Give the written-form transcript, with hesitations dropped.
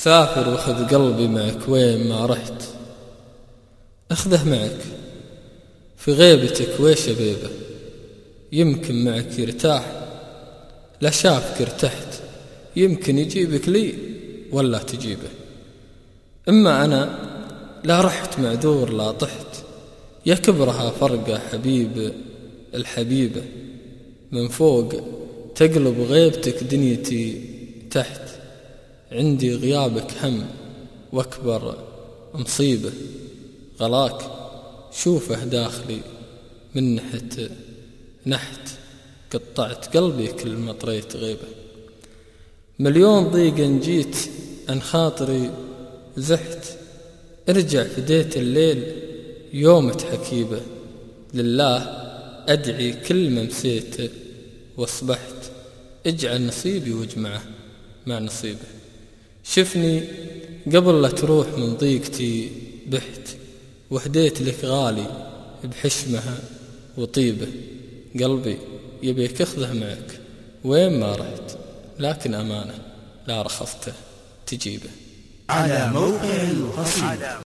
سافر وخذ قلبي معك وين ما رحت، اخذه معك في غيبتك ويش بيبه، يمكن معك يرتاح لا شافك ارتحت، يمكن يجيبك لي ولا تجيبه. اما انا لا رحت معذور لا طحت، يا كبرها فرقة حبيب الحبيبة، من فوق تقلب غيبتك دنيتي تحت، عندي غيابك هم واكبر مصيبة، غلاك شوفه داخلي من نحت، قطعت قلبي كل ما طريت غيبة. مليون ضيق جيت عن خاطري زحت، ارجع فديت الليل يومة حكيبة، لله أدعي كل ما مسيت واصبحت، اجعل نصيبي واجمعه مع نصيبه. شفني قبل لا تروح من ضيقتي بحت، وهديت لك غالي بحشمها وطيبه، قلبي يبيك اخذه معك وين ما رحت، لكن أمانة لا رخصته تجيبه. على موقع القصيد.